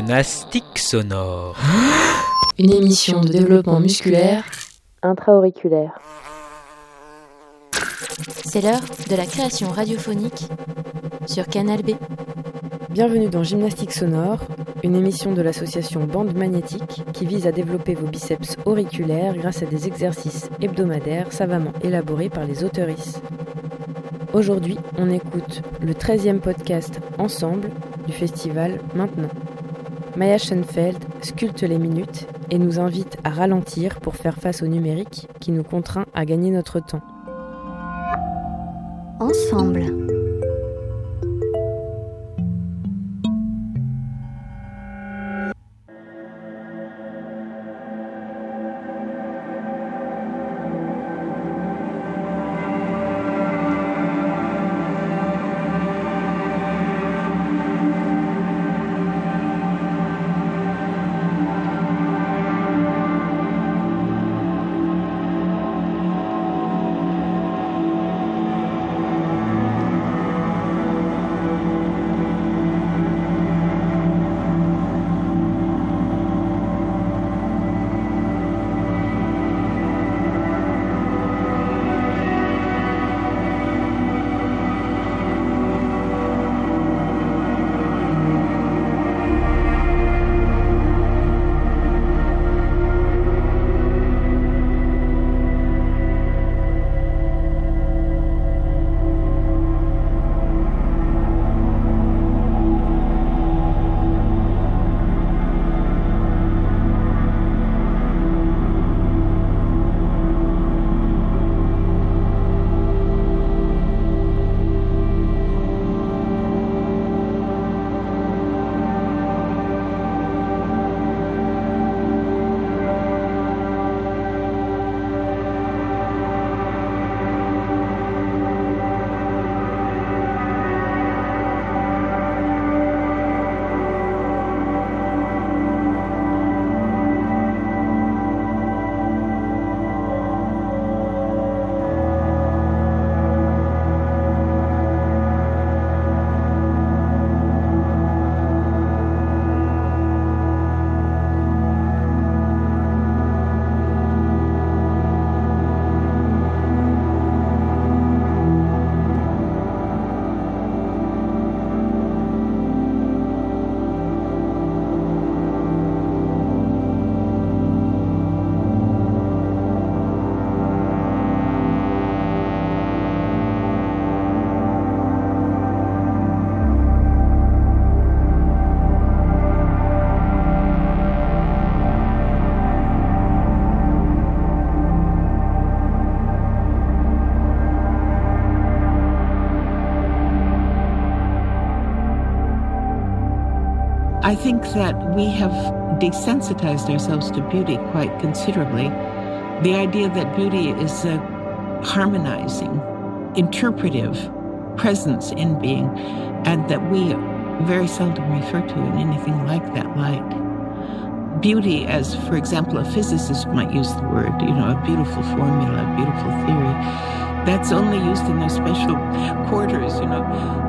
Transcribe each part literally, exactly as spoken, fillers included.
Gymnastique sonore. Une émission de développement musculaire intra-auriculaire. C'est l'heure de la création radiophonique sur Canal B. Bienvenue dans Gymnastique sonore, une émission de l'association Bande Magnétique qui vise à développer vos biceps auriculaires grâce à des exercices hebdomadaires savamment élaborés par les auteuristes. Aujourd'hui, on écoute le treizième podcast Ensemble du festival Maintenant. Maya Schoenfeld sculpte les minutes et nous invite à ralentir pour faire face au numérique qui nous contraint à gagner notre temps. Ensemble. I think that we have desensitized ourselves to beauty quite considerably. The idea that beauty is a harmonizing, interpretive presence in being, and that we very seldom refer to in anything like that light. Beauty, as, for example, a physicist might use the word, you know, a beautiful formula, a beautiful theory, that's only used in those special quarters, you know.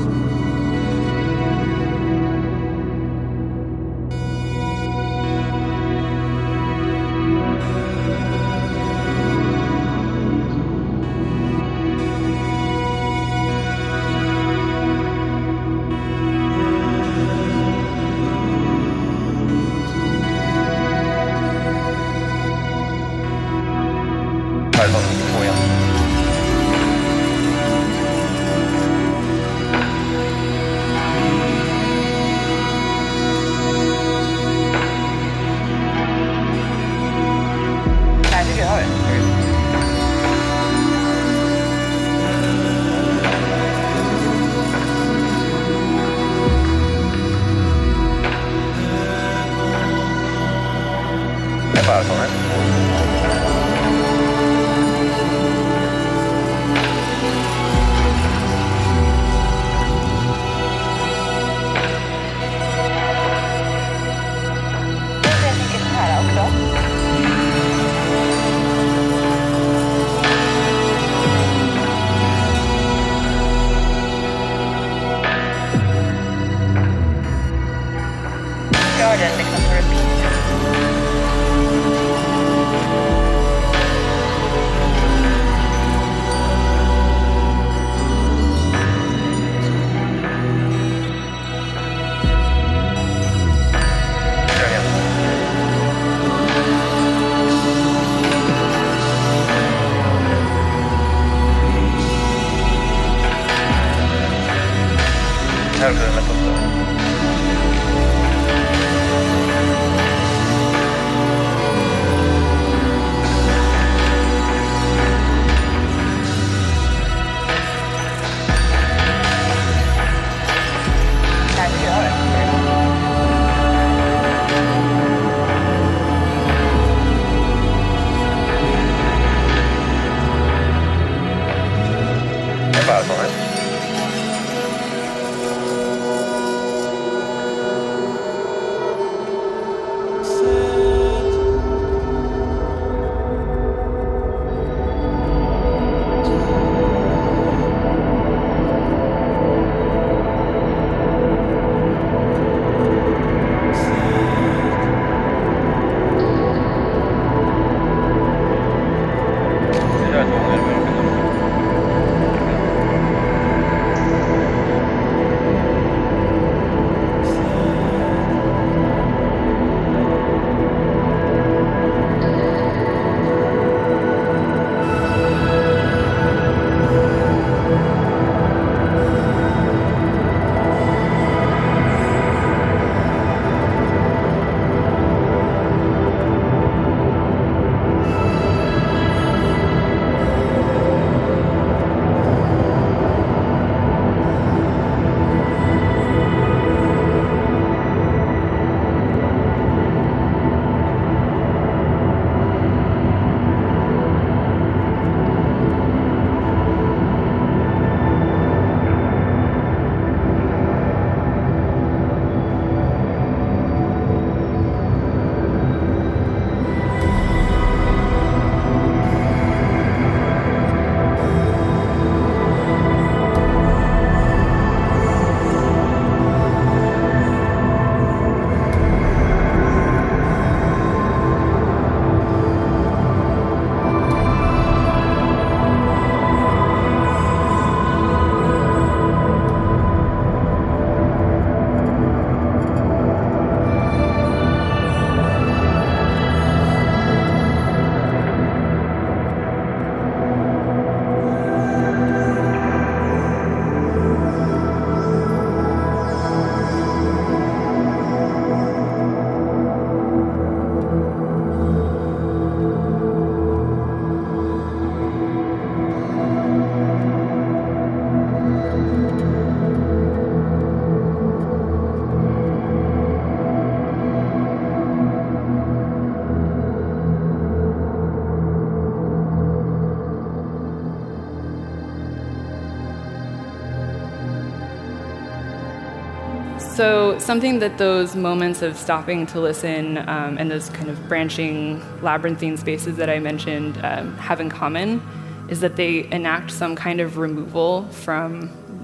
So something that those moments of stopping to listen um, and those kind of branching labyrinthine spaces that I mentioned um, have in common is that they enact some kind of removal from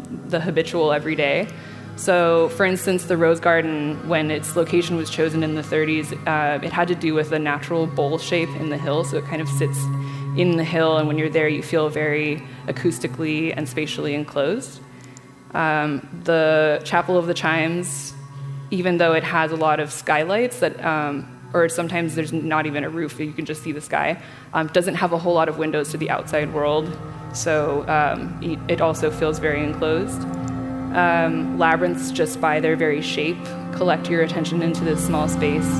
the habitual everyday. So, for instance, the Rose Garden, when its location was chosen in the thirties, uh, it had to do with a natural bowl shape in the hill, so it kind of sits in the hill, and when you're there, you feel very acoustically and spatially enclosed. Um, the Chapel of the Chimes, even though it has a lot of skylights that, um, or sometimes there's not even a roof, you can just see the sky, um, doesn't have a whole lot of windows to the outside world, so um, it also feels very enclosed. Um, labyrinths, just by their very shape, collect your attention into this small space.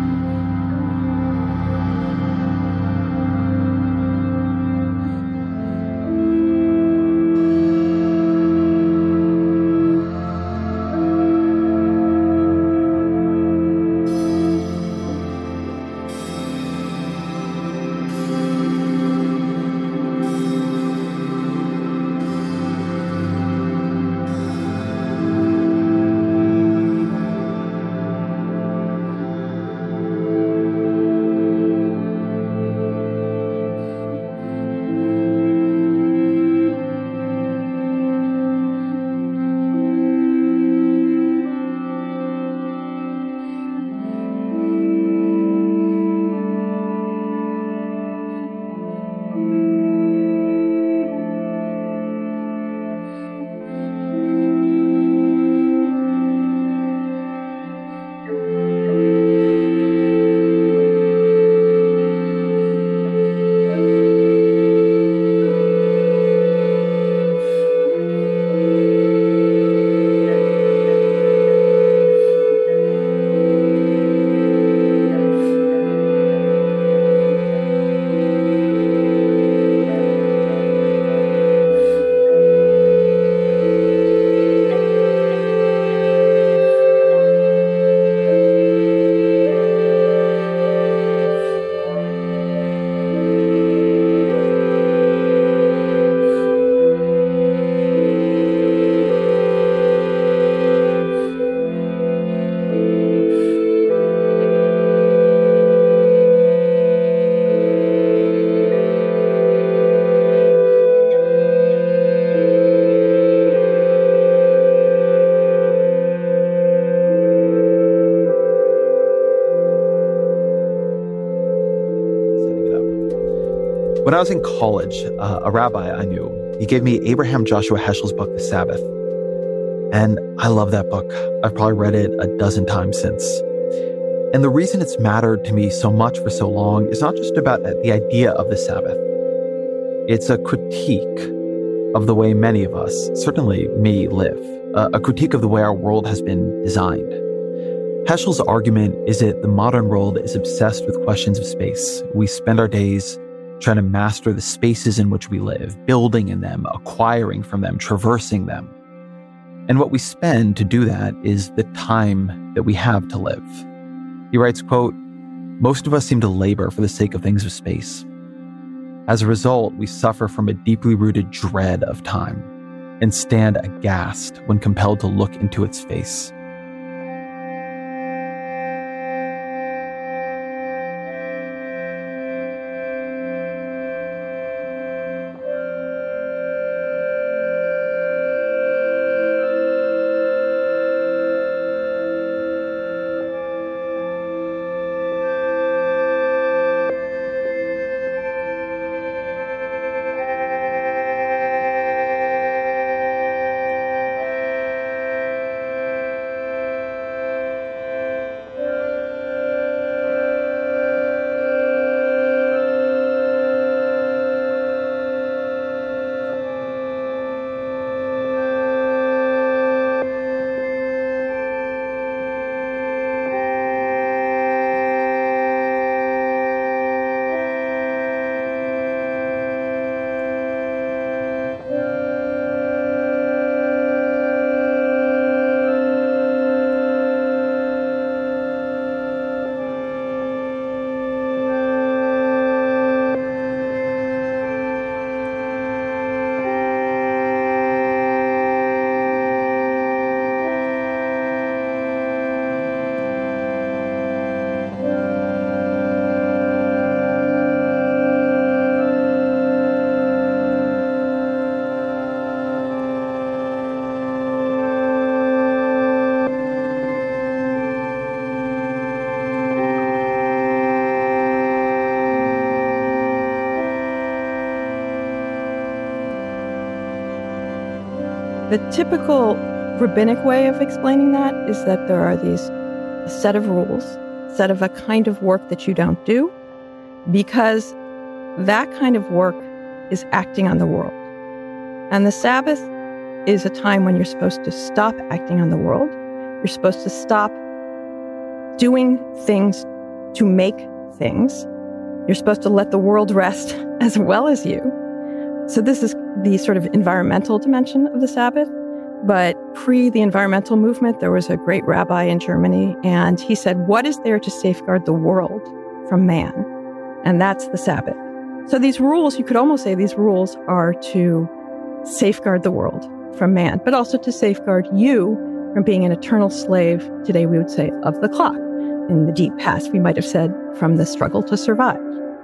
When I was in college, uh, a rabbi I knew, he gave me Abraham Joshua Heschel's book, The Sabbath. And I love that book. I've probably read it a dozen times since. And the reason it's mattered to me so much for so long is not just about the idea of the Sabbath. It's a critique of the way many of us, certainly me, live, uh, a critique of the way our world has been designed. Heschel's argument is that the modern world is obsessed with questions of space. We spend our days trying to master the spaces in which we live, building in them, acquiring from them, traversing them. And what we spend to do that is the time that we have to live. He writes, quote, "Most of us seem to labor for the sake of things of space. As a result, we suffer from a deeply rooted dread of time and stand aghast when compelled to look into its face." The typical rabbinic way of explaining that is that there are these a set of rules, set of a kind of work that you don't do, because that kind of work is acting on the world. And the Sabbath is a time when you're supposed to stop acting on the world. You're supposed to stop doing things to make things. You're supposed to let the world rest as well as you. So this is the sort of environmental dimension of the Sabbath. But pre the environmental movement, there was a great rabbi in Germany, and he said, what is there to safeguard the world from man? And that's the Sabbath. So these rules, you could almost say these rules are to safeguard the world from man, but also to safeguard you from being an eternal slave, today we would say, of the clock. In the deep past, we might have said, from the struggle to survive.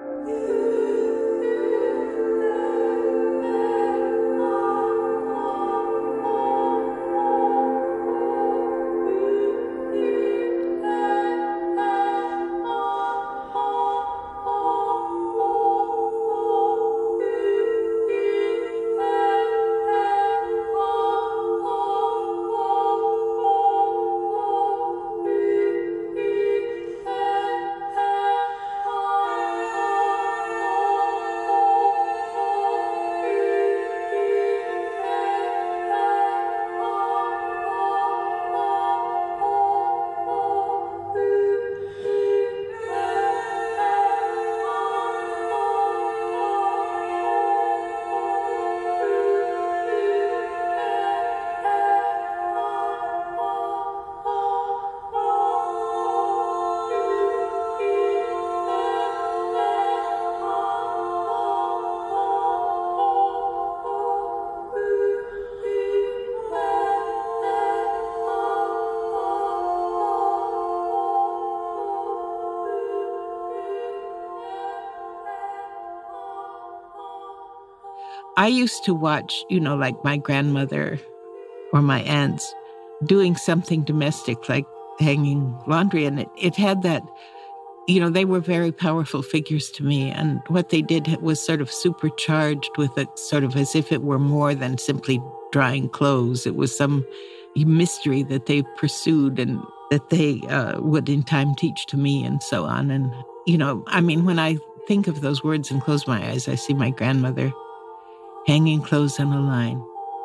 I used to watch, you know, like my grandmother or my aunts doing something domestic, like hanging laundry. And it, it had that, you know, they were very powerful figures to me. And what they did was sort of supercharged with it, sort of as if it were more than simply drying clothes. It was some mystery that they pursued and that they uh, would in time teach to me and so on. And, you know, I mean, when I think of those words and close my eyes, I see my grandmother hanging clothes on a line.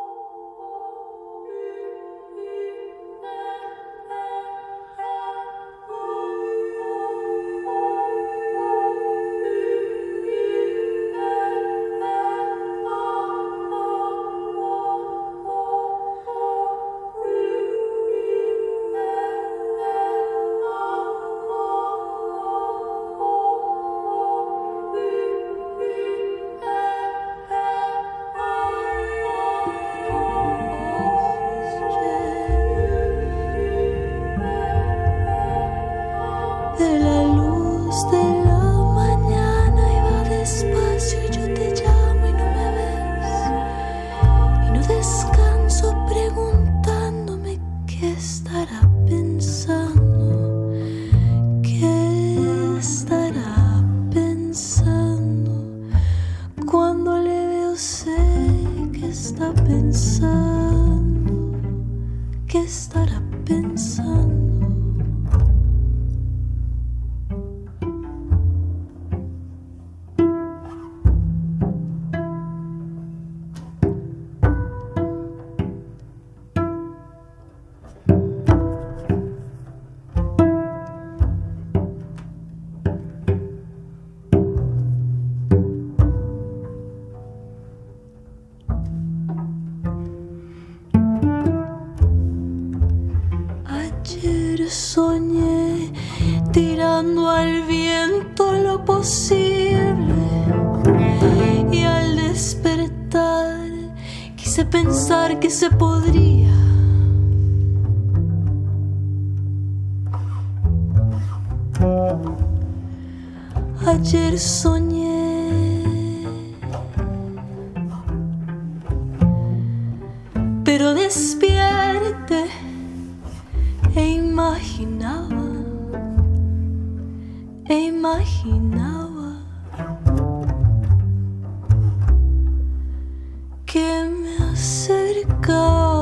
Soñé tirando al viento lo posible y al despertar quise pensar que se podría. Ayer soñé, pero despierte e imaginaba, e imaginaba que me acercaba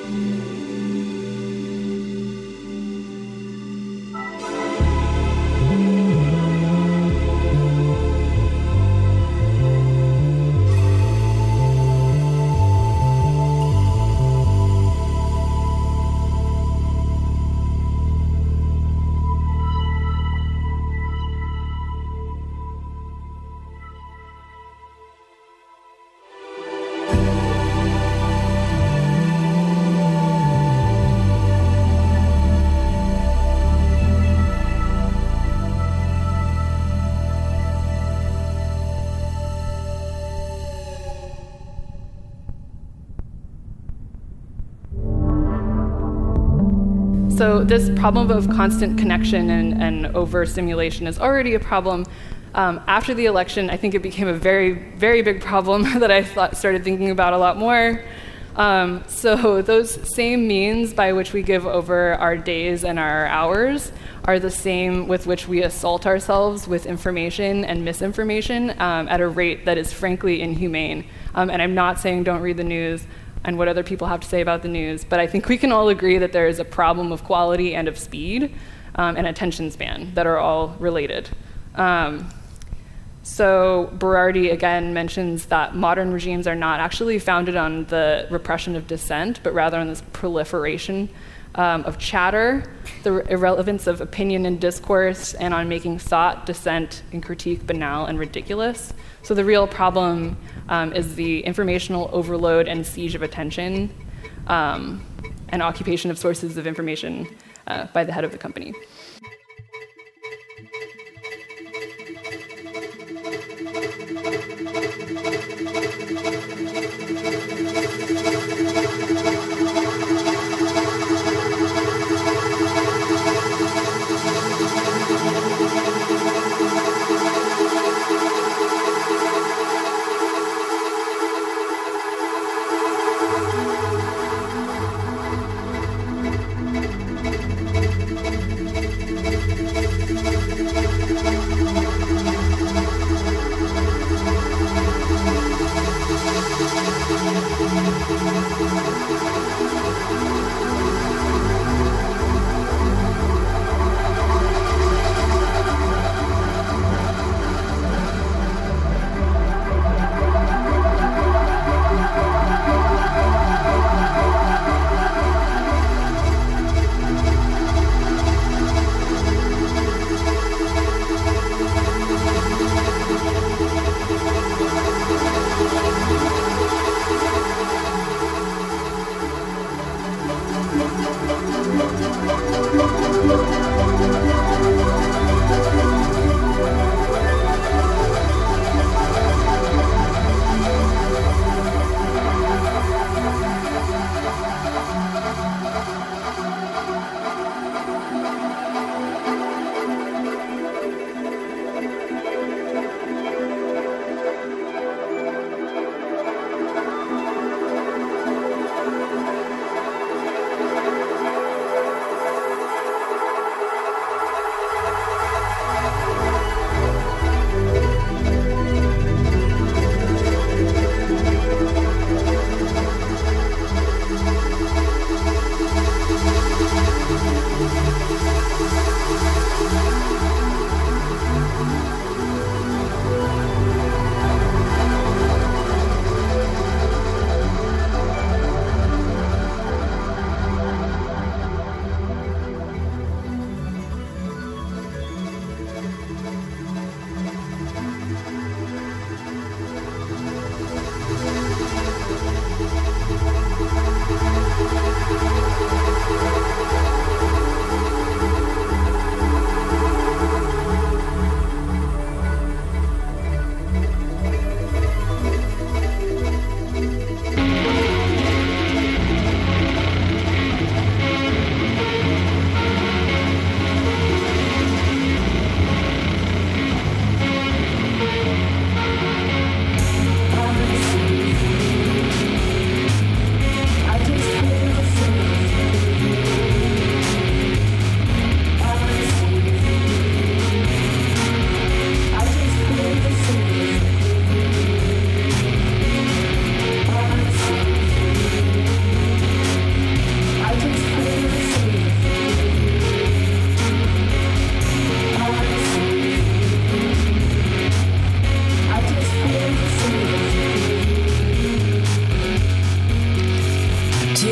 So this problem of constant connection and, and overstimulation is already a problem. Um, after the election, I think it became a very, very big problem that I thought, started thinking about a lot more. Um, so those same means by which we give over our days and our hours are the same with which we assault ourselves with information and misinformation um, at a rate that is frankly inhumane. Um, and I'm not saying don't read the news and what other people have to say about the news, but I think we can all agree that there is a problem of quality and of speed um, and attention span that are all related. Um, so Berardi again mentions that modern regimes are not actually founded on the repression of dissent, but rather on this proliferation um, of chatter, the irrelevance of opinion and discourse, and on making thought, dissent, and critique banal and ridiculous. So the real problem um, is the informational overload and siege of attention um, and occupation of sources of information uh, by the head of the company.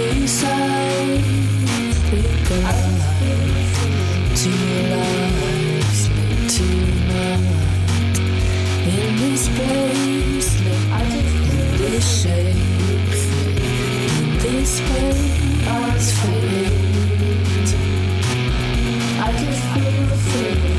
Two sides, think alive. Two lives, live tonight. In this place, in this shape, in this space, fate. I just feel free.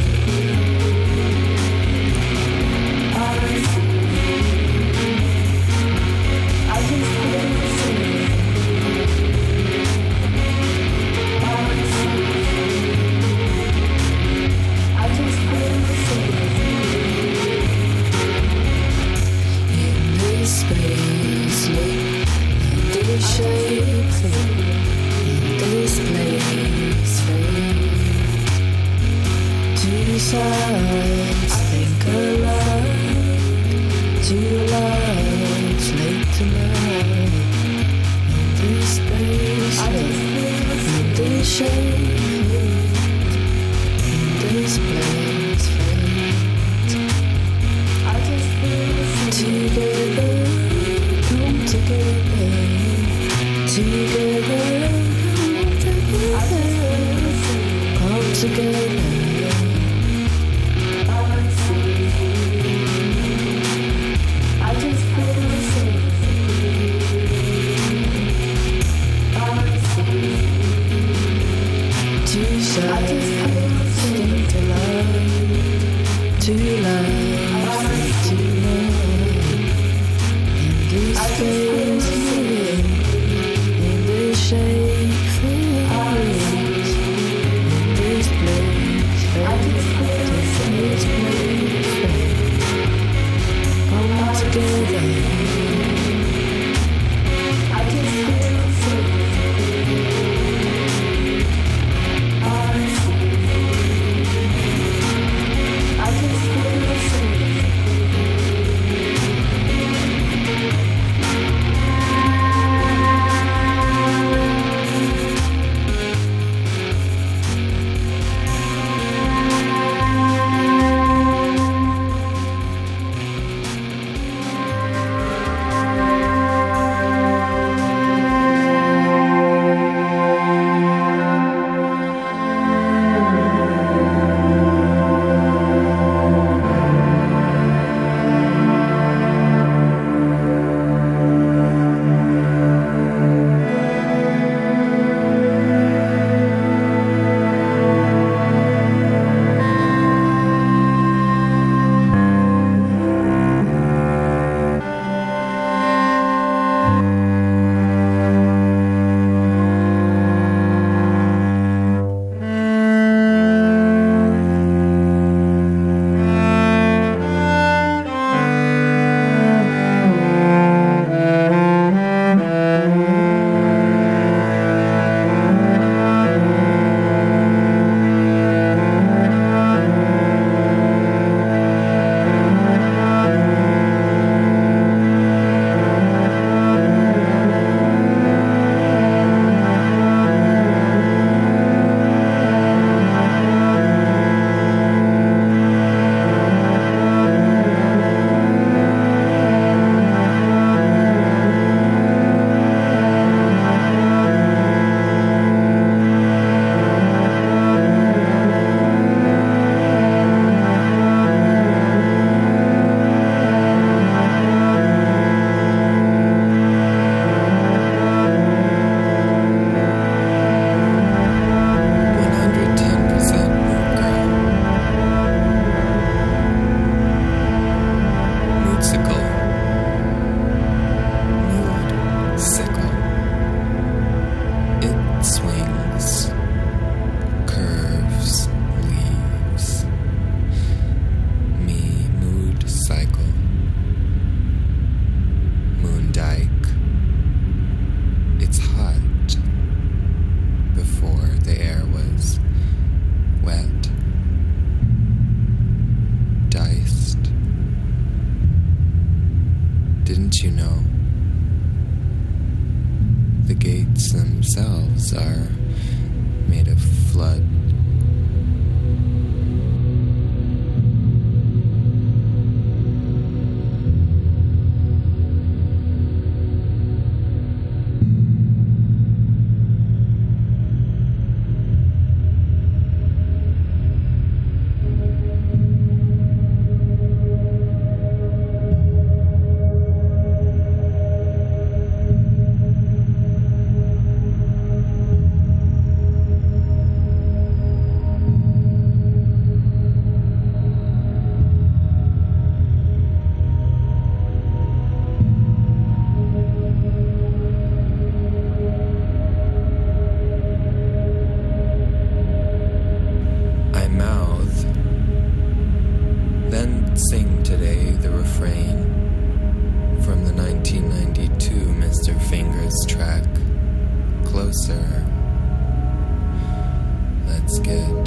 Sides, think alive. Two lives, late tonight. In this space, in this shape, in this place, fate. Together, come together. Together, come together. Come together. Two lives, two lives, in this space, in this shape, in this place, in this place, come together. I just feel free. themselves are made of flood. closer. Let's get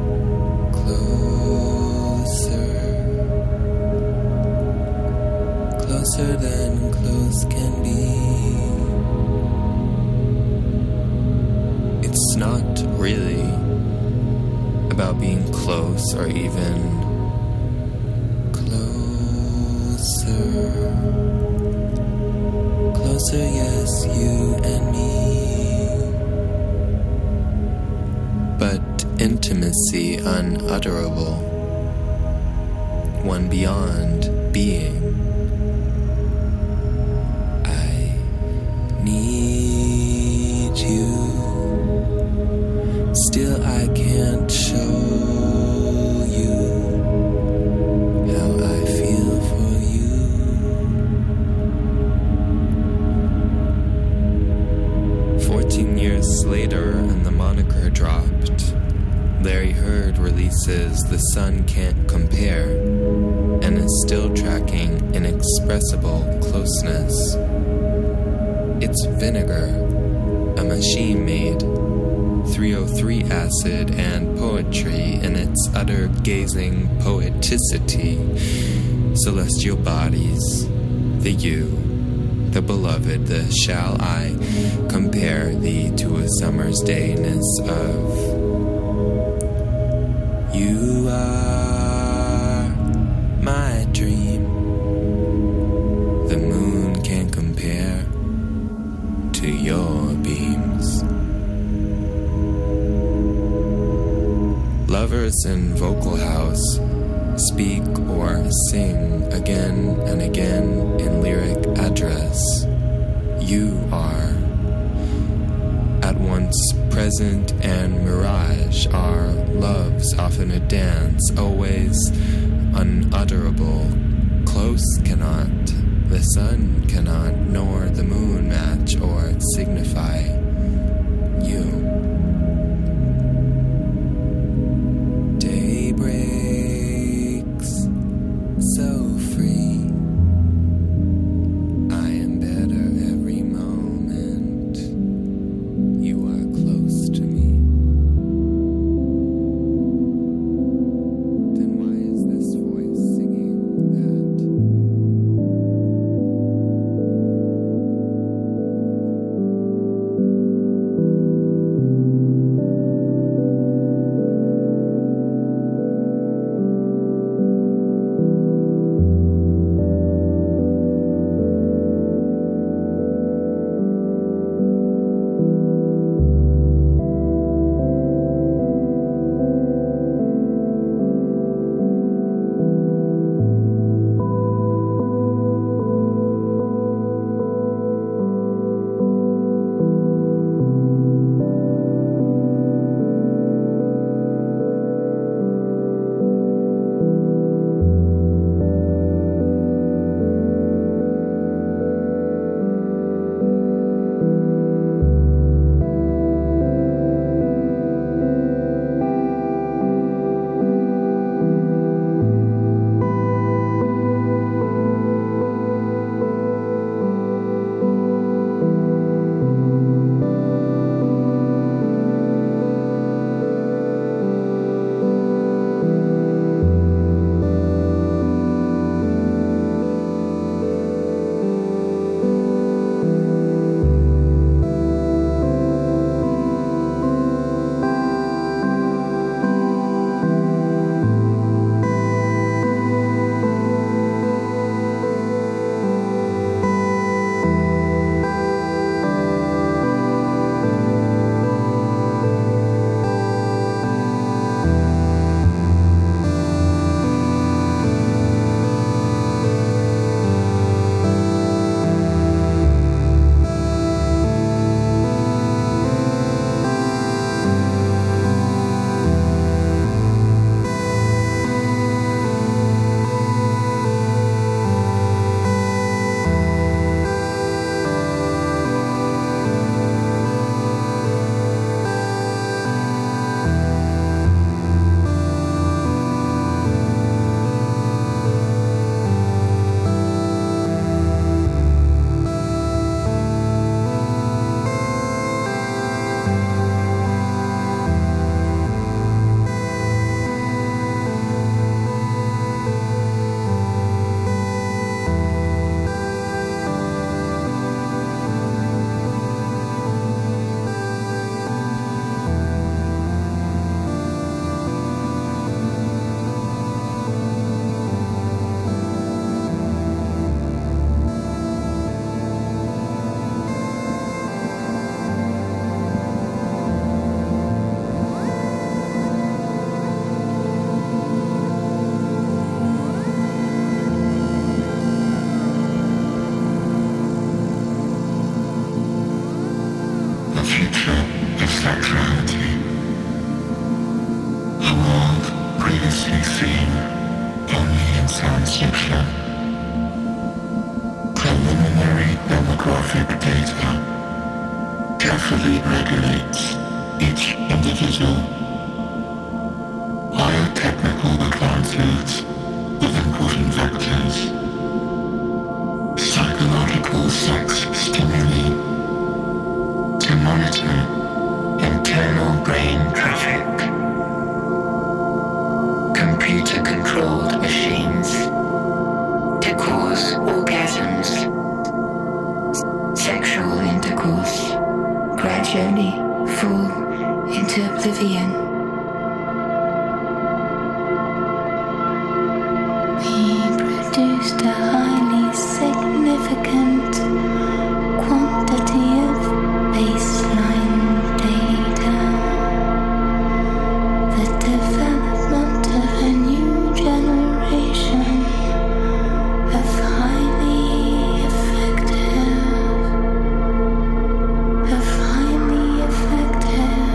closer. Closer than close can be. It's not really about being close or even closer. Closer, yes, you and me. But intimacy unutterable, one beyond being. I need you. Still I can't show you how I feel for you. Fourteen years later and the moniker dropped. Larry Heard releases The Sun Can't Compare and is still tracking inexpressible closeness. It's Vinegar, a machine-made three oh three acid and poetry in its utter gazing poeticity. Celestial bodies, the you, the beloved, the shall I compare thee to a summer's dayness of you are my dream. The moon can compare to your beams. Lovers in Vocal House speak or sing again and again in lyric address. You are at once present and mirage, our loves often a dance, always unutterable. Close cannot, the sun cannot, nor the moon match or signify you. Day breaks so free. I am better every moment. You are close to me. Then why is this voice singing that? sexuality. A world previously seen only in science fiction. Preliminary demographic data carefully regulates each individual. Biotechnical advances with important vectors. Psychological sex stimuli to monitor internal brain traffic. Computer-controlled machines to cause orgasms. Sexual intercourse gradually fall into oblivion. We produced a highly significant quantity of baseline data. The development of a new generation of highly effective, of highly effective.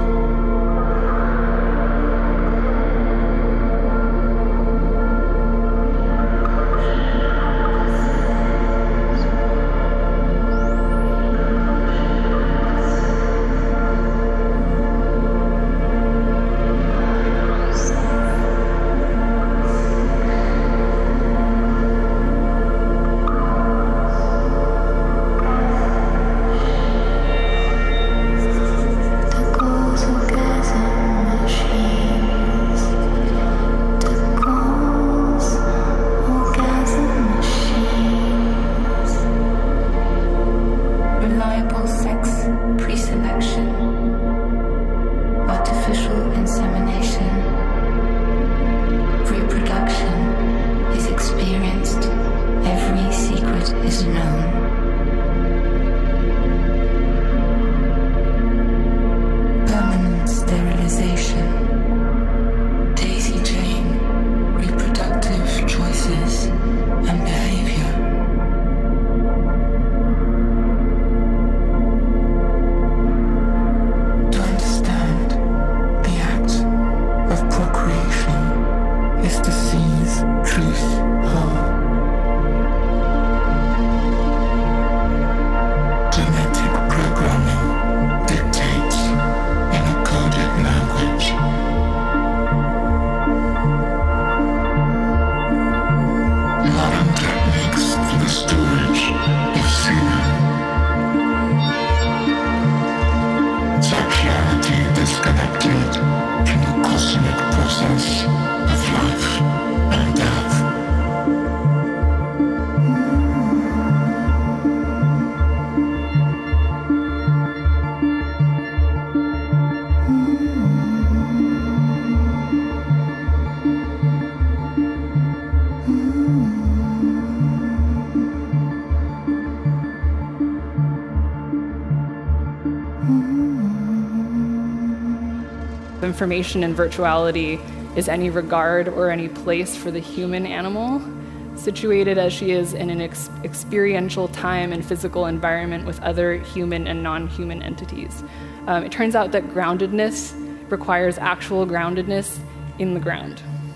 Information in virtuality is any regard or any place for the human animal, situated as she is in an ex- experiential time and physical environment with other human and non-human entities. Um, it turns out that groundedness requires actual groundedness in the ground.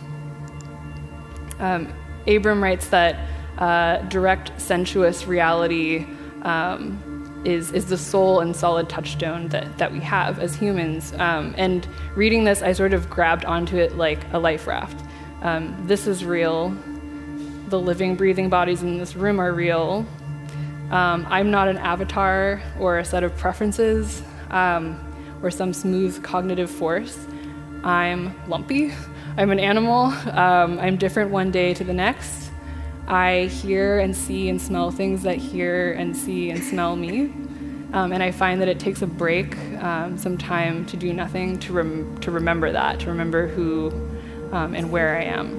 Um, Abram writes that uh, direct sensuous reality um, Is, is the sole and solid touchstone that, that we have as humans. Um, and reading this, I sort of grabbed onto it like a life raft. Um, this is real. The living, breathing bodies in this room are real. Um, I'm not an avatar or a set of preferences um, or some smooth cognitive force. I'm lumpy. I'm an animal. Um, I'm different one day to the next. I hear and see and smell things that hear and see and smell me. Um, and I find that it takes a break, um, some time to do nothing, to rem- to remember that, to remember who um, and where I am.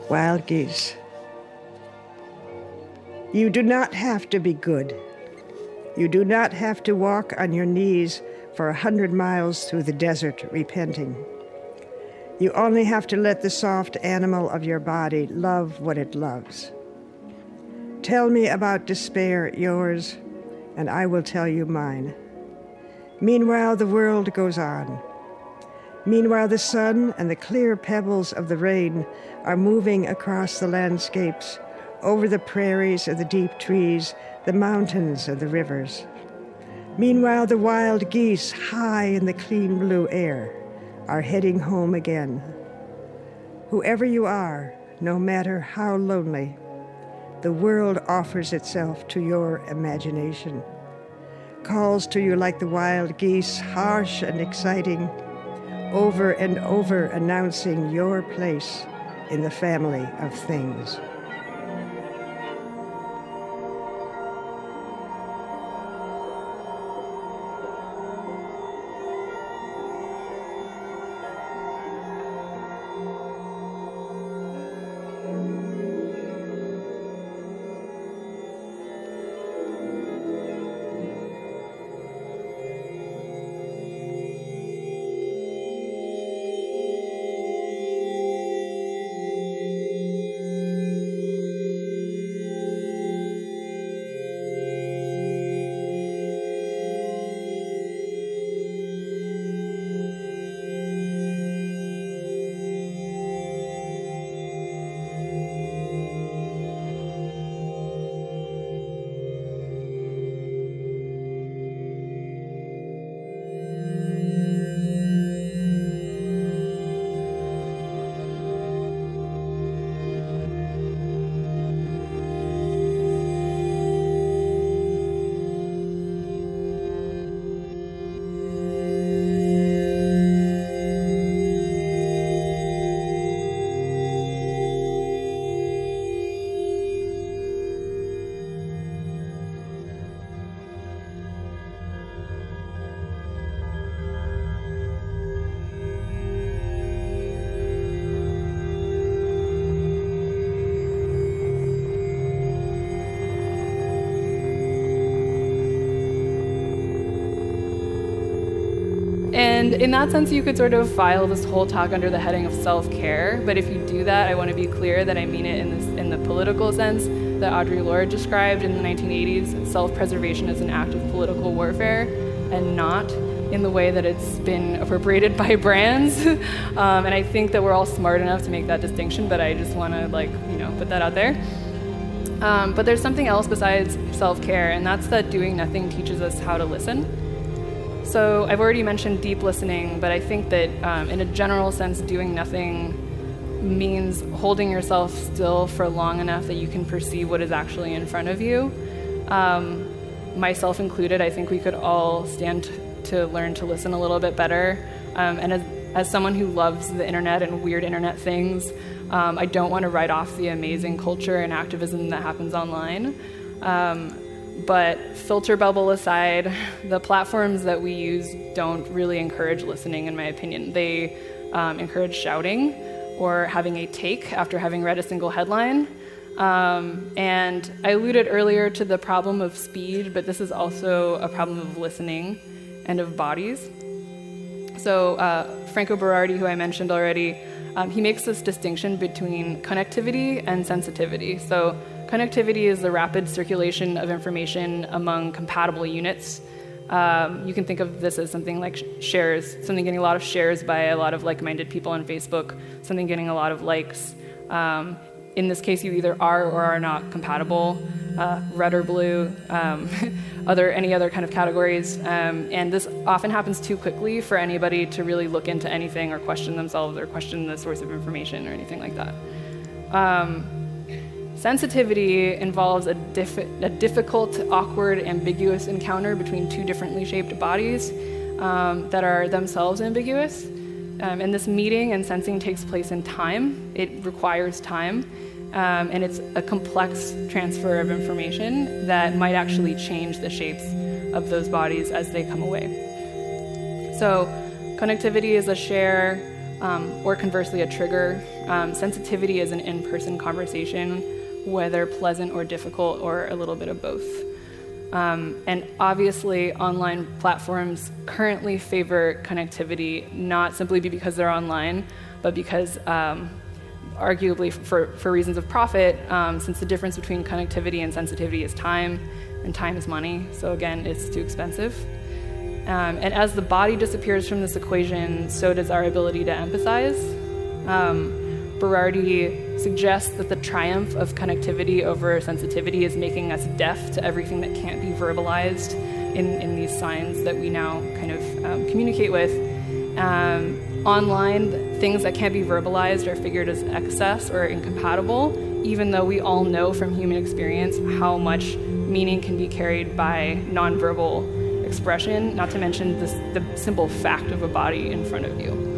Wild geese. You do not have to be good. You do not have to walk on your knees for a hundred miles through the desert repenting. You only have to let the soft animal of your body love what it loves. Tell me about despair, yours, and I will tell you mine. Meanwhile, the world goes on. Meanwhile, the sun and the clear pebbles of the rain are moving across the landscapes, over the prairies and the deep trees, the mountains and the rivers. Meanwhile, the wild geese, high in the clean blue air, are heading home again. Whoever you are, no matter how lonely, the world offers itself to your imagination, calls to you like the wild geese, harsh and exciting, over and over announcing your place in the family of things. And in that sense, you could sort of file this whole talk under the heading of self-care. But if you do that, I want to be clear that I mean it in, this, in the political sense that Audre Lorde described in the nineteen eighties. Self-preservation as an act of political warfare, and not in the way that it's been appropriated by brands. um, and I think that we're all smart enough to make that distinction, but I just want to, like, you know, put that out there. Um, but there's something else besides self-care, and that's that doing nothing teaches us how to listen. So I've already mentioned deep listening, but I think that um, in a general sense, doing nothing means holding yourself still for long enough that you can perceive what is actually in front of you. Um, myself included, I think we could all stand t- to learn to listen a little bit better. Um, and as, as someone who loves the internet and weird internet things, um, I don't want to write off the amazing culture and activism that happens online. Um, But filter bubble aside, the platforms that we use don't really encourage listening, in my opinion. They um, encourage shouting or having a take after having read a single headline. Um, and I alluded earlier to the problem of speed, but this is also a problem of listening and of bodies. So uh, Franco Berardi, who I mentioned already, um, he makes this distinction between connectivity and sensitivity. So connectivity is the rapid circulation of information among compatible units. Um, you can think of this as something like shares, something getting a lot of shares by a lot of like-minded people on Facebook, something getting a lot of likes. Um, in this case, you either are or are not compatible, uh, red or blue, um, other any other kind of categories. Um, and this often happens too quickly for anybody to really look into anything or question themselves or question the source of information or anything like that. Um, Sensitivity involves a, diff- a difficult, awkward, ambiguous encounter between two differently shaped bodies um, that are themselves ambiguous. Um, and this meeting and sensing takes place in time. It requires time. Um, and it's a complex transfer of information that might actually change the shapes of those bodies as they come away. So connectivity is a share um, or conversely a trigger. Um, sensitivity is an in-person conversation, whether pleasant or difficult or a little bit of both. Um, and obviously online platforms currently favor connectivity, not simply because they're online, but because um, arguably for, for reasons of profit, um, since the difference between connectivity and sensitivity is time, and time is money, so again, it's too expensive. Um, and as the body disappears from this equation, so does our ability to empathize. Um, Berardi suggests that the triumph of connectivity over sensitivity is making us deaf to everything that can't be verbalized in, in these signs that we now kind of um, communicate with. Um, online, things that can't be verbalized are figured as excess or incompatible, even though we all know from human experience how much meaning can be carried by nonverbal expression, not to mention this, the simple fact of a body in front of you.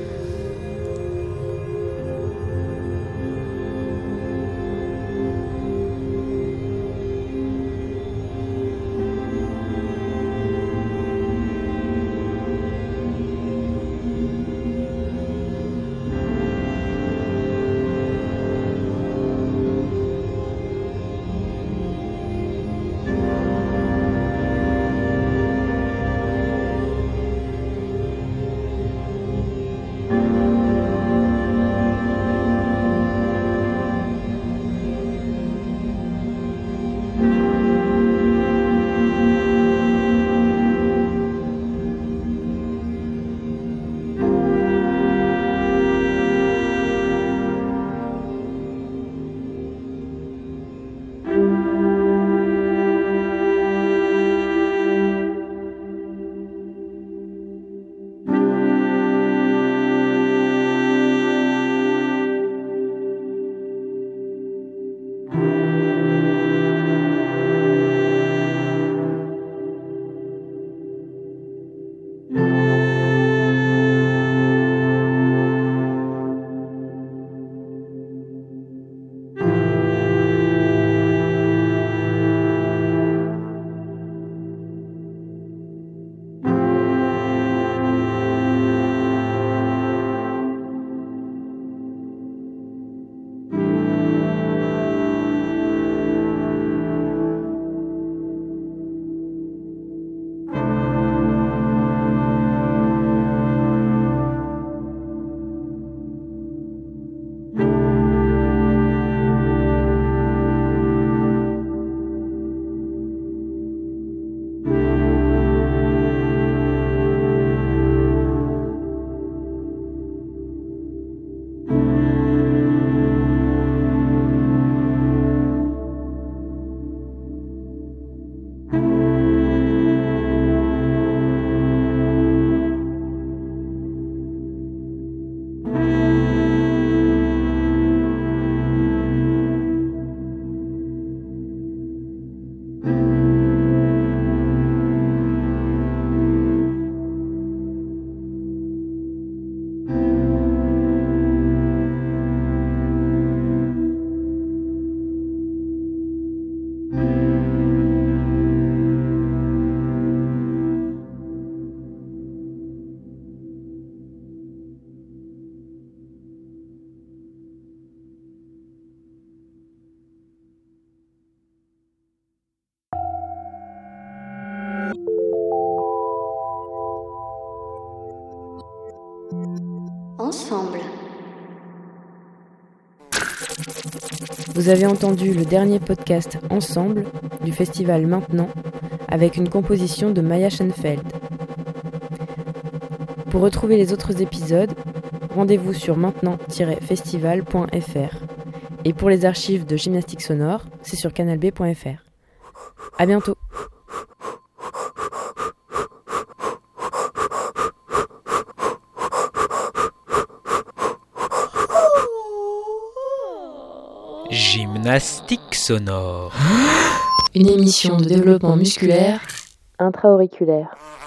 Ensemble. Vous avez entendu le dernier podcast Ensemble du festival Maintenant avec une composition de Maya Schenfeld. Pour retrouver les autres épisodes, rendez-vous sur maintenant tiret festival point f r. Et pour les archives de Gymnastique Sonore, c'est sur canal b point f r. À bientôt. Gymnastique sonore. Une émission de développement musculaire intra-auriculaire.